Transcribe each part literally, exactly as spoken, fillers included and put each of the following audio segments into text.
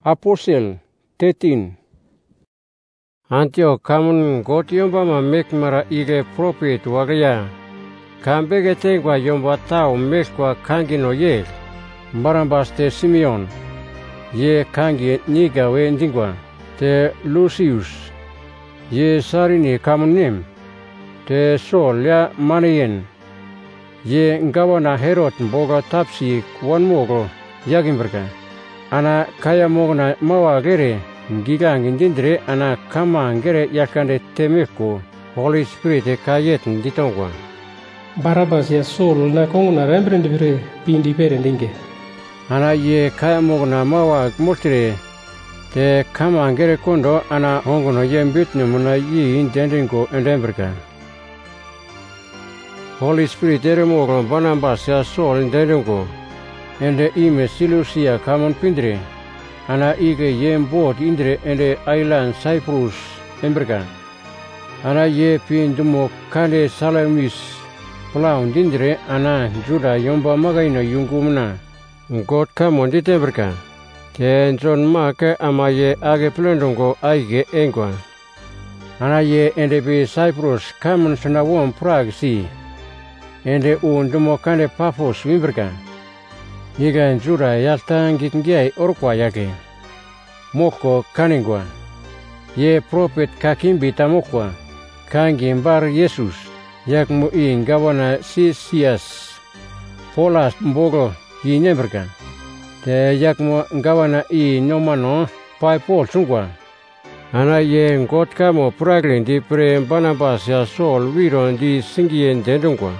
Apostle thirteen. Antioch kamun got yomba ma mek mara ige prophet wagaya. Kambege tengwa yomba tau mekwa kangi no ye. Barnabas te Simeon. Ye kangi niga we ndingwa. Te Lucius. Ye sarini kamunim. Te Saul ya Manaen. Ye ngawana Herod mboga tapsi wan mogo yagimberga. Ana kaya mogna mawa gere giga ngindindre ana kama ngere yakande temeko Holy Spirit kayet nditongwa. Barabas ya Saul na kongna rembrindivre pindi perendinge. Ana ye kaya mogna mawa murtire te kama ngere kondo ana hongono yembitne muna yi indendingo endemberga. Holy Spirit ere mogno Barnabas ya Saul indendingo. Ende ime Silusia kamon pindre, ana ige yem boat indre ende island Cyprus emberga. Ana ye pindumo kande Salamis, pulaun dindre ana Juda yomba magaina yungumna, God kamon ditemberga. Te John Mark ama ye age plendongo aige engwa. Ana ye ende bi Cyprus kamon sanawon Prague si, ende undumo kande Paphos wimberga. Yiga Juda yalta ngitngiai orkwa yake. Moko kaningwa. Ye prophet kakimbi tamokwa. Kangi mbar Jesus. Yak mu i ngawana Sisias. Polas mbogo yinemberga. Te yak mu ngawana i nomano pai Paul sungwa. Ana ye ngot kamo praglin di pre Barnabas ya Saul wiron di singien dendungwa.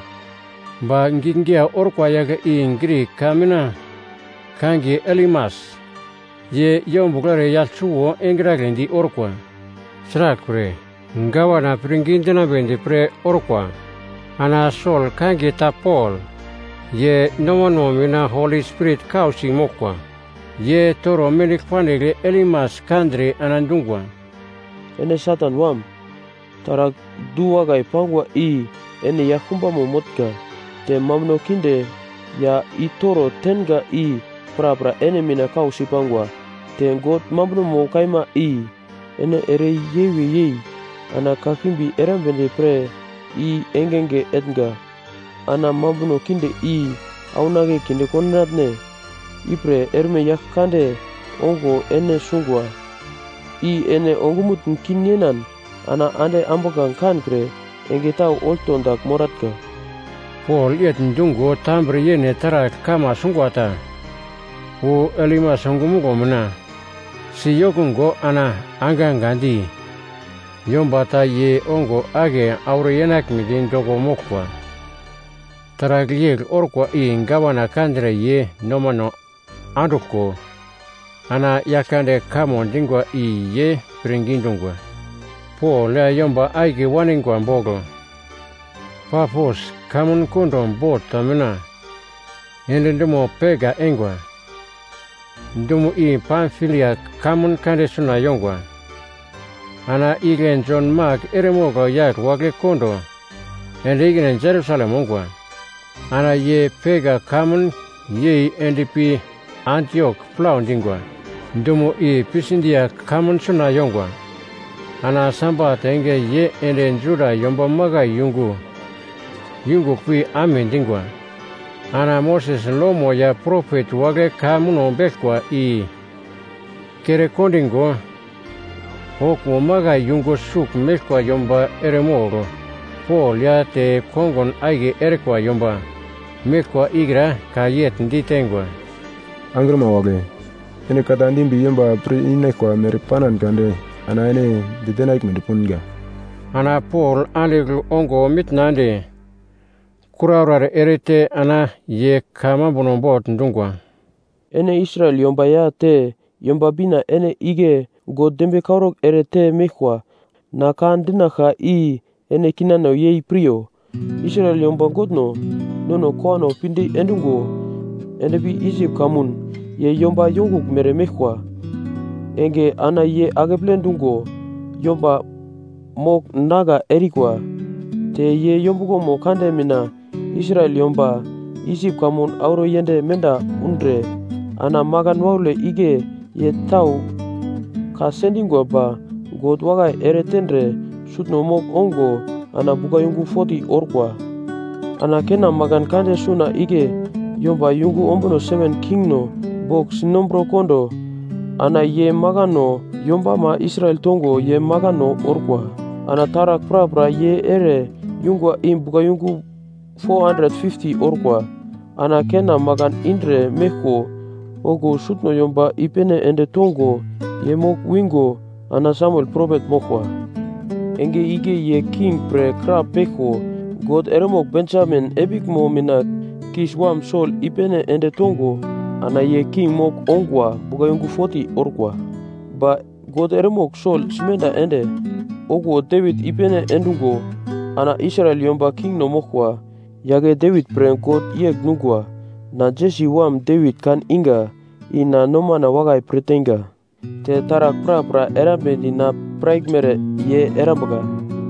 Ba ngingia orkwa yaga i ngri kamina kangi Elimas ye yombuglare yalchuo engraglendi orkwa srakure ngawana pringindina bendi pre orkwa ana Saul kangi ta Paul ye nomonomina Holy Spirit kausi mokwa ye toro melik panele Elimas kandre anandungwa. Ene Satan wam tarak dua gai pangwa i ene yakumba momotka te mamno kinde ya itoro tenga i pra-pra ene mina kau sipangwa te got mamno mo kaima i ene ere yewe ye ana kakimbi erambende pre i engenge etnga ana mamno kinde i aunage kinde konnatne ipre erme yak kande ongo ene sungwa i ene ongumut kinyenan ana ande ambogang kankre enge tau oltondak moratka. Paul yet ndungo tambre yene tara kama sungwata. U elima sungumugo muna. Si yokungo ana angangandi. Yombata ye ongo age aure yenak midin dogo mokwa. Tara glieg orkwa i ngawana kandre ye nomano anduko. Ana yakande kamon dingwa i ye pringindungwa. Paul ya yomba age waningwa mbogo. Paphos kamun kundom bot tamina. Ende ndumo pega engwa. Ndumo i Pamphylia kamun kande suna yongwa. Ana igen John Mark eremogo yak wage kondo. Ende igen Jerusalem ongwa. Ana ye pega kamun ye ende pi Antioch plaundingwa. Ndumo i Pisindia kamun suna yongwa. Ana samba tenge ye ende Juda yomba maga yungu. Yungu kui amendingwa. Ana Moses lomo ya prophet wage kamuno bekwa i kere kondingo. Hokmo maga yungu suk mekwa yomba eremogo. Paul ya te kongon aige erekwa yomba. Mekwa igra kayet nditengwa. Angrama wage. Ene katandimbi yomba pri inekwa meripanan kande. Ana ene ditenaik mendipunga. Ana Paul aleglu ongo mitnande. Kuraurar erete ana ye kama bonombot ndungwa. Ene Israel yomba ya te yomba bina ene ige god dembe kaurok erete mekwa na kandina ka i ene kinano ye prio. Israel yomba godno nono koano pindi endungo ene bi Egypt kamun ye yomba yonguk mere mekwa enge ana ye ageplendungo yomba mok naga erikwa te ye yombugo mo kande mina Israel yomba Egypt kamun auro yende menda undre ana magan waule ige ye tau ka sendingwa ba God wagai ere tendre sutno mok ongo ana buka yungu forty orkwa. Ana kena magan kande suna ige yomba yungu ombono seven kingno bok sinombro kondo ana ye magano yomba ma Israel tongo ye magano orkwa. Ana tarak pra pra ye ere yungwa im buka yungu four hundred fifty orkwa. Ana kena magan indre meko ogo sutno yomba ipene ende tongo ye mok wingo ana Samuel prophet mokwa. Enge ige ye king pre kra peko God eremok Benjamin ebik mo mina kishwam sol ipene ende tongo ana ye king mok ongwa buka yungu forty orkwa. Ba God eremok sol smenda ende ogo David ipene endungo ana Israel yomba king no mokwa. Yage David pre God yek nungwa na Jesse wam David kan inga ina nomana wagai pretenga. Te tarak pra pra erambendi na praigmere ye erambaga.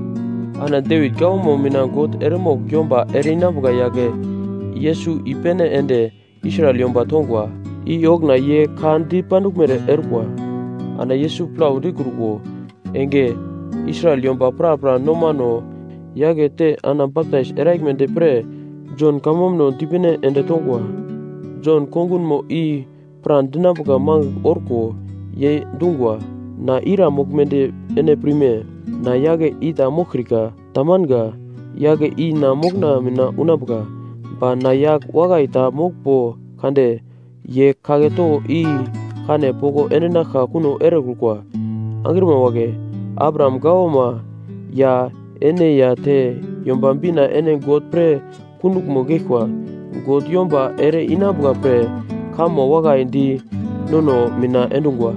Ana David gawmo mina God eremok yomba erinambaga yage Yesu ipene ende Israel yomba tongwa. I ogna ye kandi pandukmere erkwa. Ana Yesu plau dikurgo enge Israel yomba pra pra nomano yage te ana baptize eraigmente pre John kamomno dipene ende tongwa. John kongun mo i pran dinabuga mang orko ye dungwa na ira mokmende ene prime na yage ita mokrika tamanga yage i na mokna mina unabuga ba na yak waga ita mokpo kande ye kageto i kane poko enena ka kuno erekulkwa. Angirma wage Abraham gawoma ya ene ya te yomba mbina ene God pre kunuk mogekwa God yomba ere inabuga pre kamo waga indi nono mina endungwa.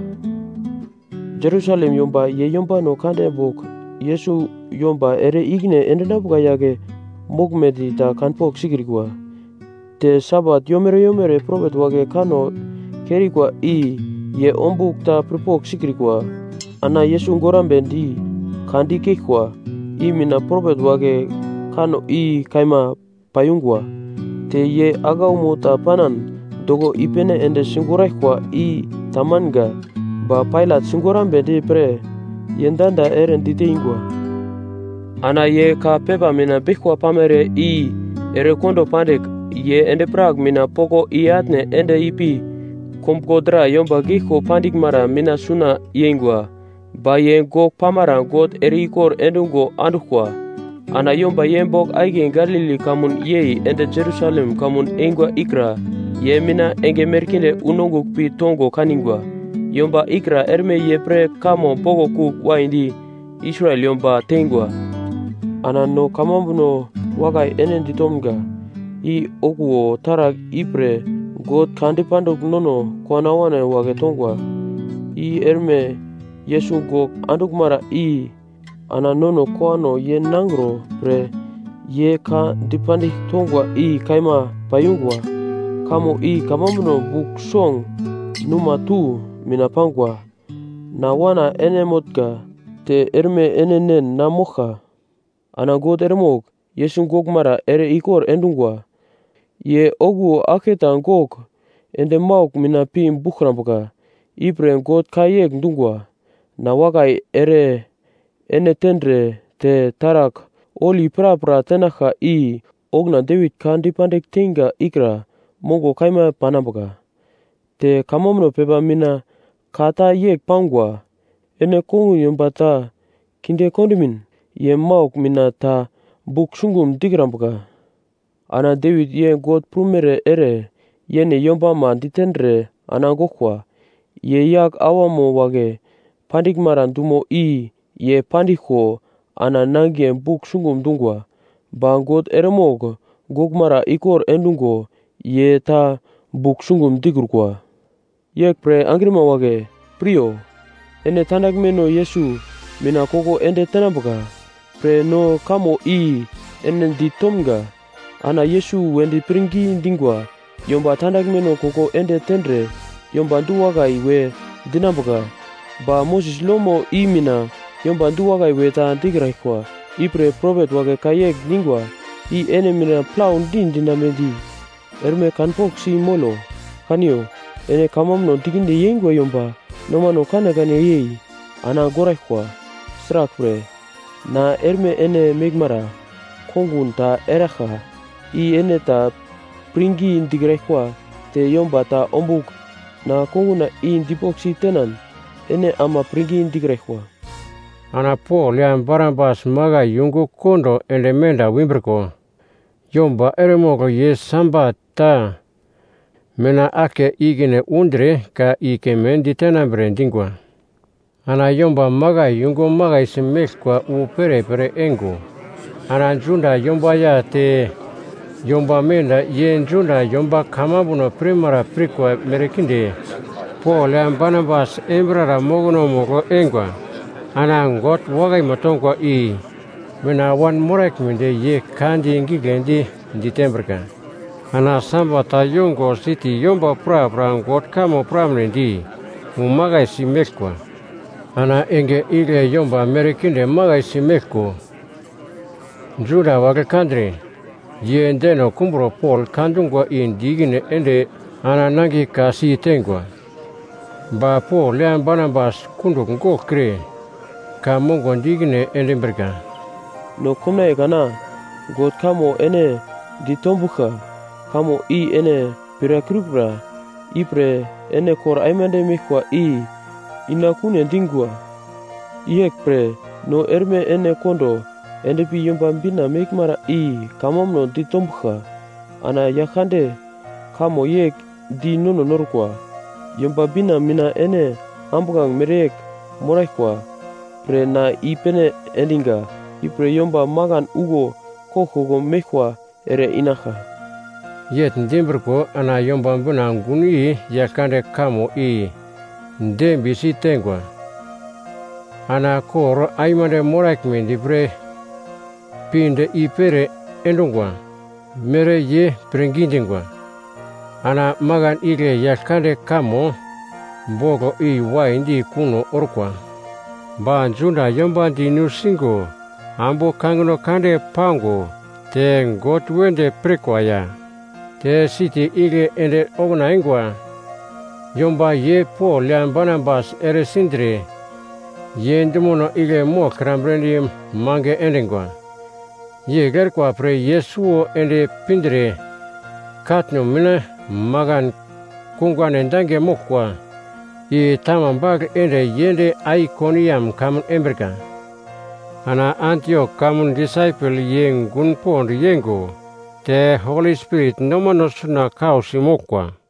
Jerusalem yomba ye yomba no kande bok Yesu yomba ere igne endenabuga yage mokmedi ta kanpok sikirikwa. Te sabat yomere yomere prophet wage kano kerikwa i ye ombuk ta prepok sikirikwa. Ana Yesu ngorambendi kandi kekwa i mina prophet wage kano i kaima payungwa. Te ye agaumo ta panan dogo ipene ende singuraikwa i tamanga ba Pilate singurambendi pre yendanda eren diteingwa. Ana ye ka pepa mina bikwa pamere i ere kondo pandek ye ende prag mina poko i atne ende ipi komkodra yomba giko pandik mara mina suna yengwa. Ba ye gok pamara God eri ikor endungo andukwa. Ana yomba yembok aigen Galili kamun yei ende Jerusalem kamun engwa ikra ye mina enge merkinde unongo pi tongo kaningwa. Yomba ikra erme ye pre kamo poko kuk waindi Israel yomba tengwa. Ana no kamambuno wagai enen ditomga i okuo tarak ipre God kandi pandok nono kwana wane wage tongwa. I erme Yesu gok anduk mara i ana nono kwano ye nangro pre ye ka dipandi tongwa i kaima payungwa. Kamo i kamambuno buk song numa tu mina pangwa na wana ene motka te erme enenen na mocha. Ana God ermok Yesu gok mara ere ikor endungwa. Ye ogu aketa gok ende mauk mina pim bukrambuka ipre God kayek ndungwa. Na wagai ere ene tendre te tarak oli pra pra tenaka i ogna David kandi pandek tinga ikra mongo kaima panambuka. Te kamomno pepa mina kata yek pangwa ene kongu yombata kinde kondimin ye mauk mina ta buk sungum digrambuka. Ana David ye God prumere ere yene yomba ma ditendre ana gokwa ye yak awamo wage pandik marandumo i ye pandiko ana nange buk sungum dungwa. Ba God eremog gokmara ikor endungo ye ta buk sungum digurkwa. Yek pre angrima wage prio ene tandak meno Yesu mina koko ende tenambuka pre no kamo i ene ditomga. Ana Yesu wendi pringi dingwa yomba tandak meno koko ende tendre yomba nduwaga iwe dinambuka. Ba Moses lomo i mina yomba nduwaga iwe ta digraikwa ipre prophet wage kayek dingwa i ene mina plau din dinamendi erme kanpok si molo kanio ene kamam no tikinde yengwa yomba noma no kana kane yei ana gorek kwa strak pre na erme ene megmara kongun ta erakha i ene ta pringi indigre kwa te yomba ta ombuk na konguna i indipoksi tenan ene ama pringi indigre kwa ana Paul yan Barnabas maga yungu kondo ende menda wimberko yomba eremogo ye samba ta mena ake igine undre ka ike mendi tenambre dingwa ana yomba maga yungu maga isemekwa u pere pere engo ana junda yomba ya te yomba menda ye junda yomba kamabuno primara prikwa merekinde Paul yan Barnabas embrara mogono mogo engwa ana ngot wagai matongwa i mena wan morek mende ye kandi ngigendi di temberka ana samba ta yongo siti yomba pra pra ngot kamo pramnendi umagai simekwa ana enge ile yomba merekinde magai simeko juda wagai kandre ye ndeno kumbro Paul kandungwa indigine ende ana nangi kasi tengwa ba Paul yan Barnabas kunduk ngokre ka mongo ndigine ende berga no kumna ekana got kamo ene ditombuka kamo i ene pirakrukra ipre ene kor aimande mikwa i inakune dingwa iek pre no erme ene kondo ende pi yomba mbina mikmara i kamomno ditombuka ana yakande kamo yek di nono norkwa yomba bina mina ene ambukang merek moraikwa pre na ipene elinga ipre yomba magan ugo kokogo mekwa ere inaka yet ndimberko ana yomba mbuna nguni yakande kamo i ndembi si tengwa ana koro aimande morak mendi pre pinde ipere endungwa mere ye prengindingwa ana magan ile yakande kamo bogo i waindi kuno orkwa ba junda yomba di nusingo ambo kangno kande pango te ngot wende prekwaya te siti ile ende ognaingwa yomba ye Paul yan Barnabas ere sindre ye ndemono ile mo krambrendi mange endengwa ye gerkwa pre Yesuo ende pindre katno mina magan kungwane ndange mokwa i tamambag ende yende Iconium kamun emberka ana Antioch kamun disciple yeng gun pond yengo te Holy Spirit nomanos na kausi mokwa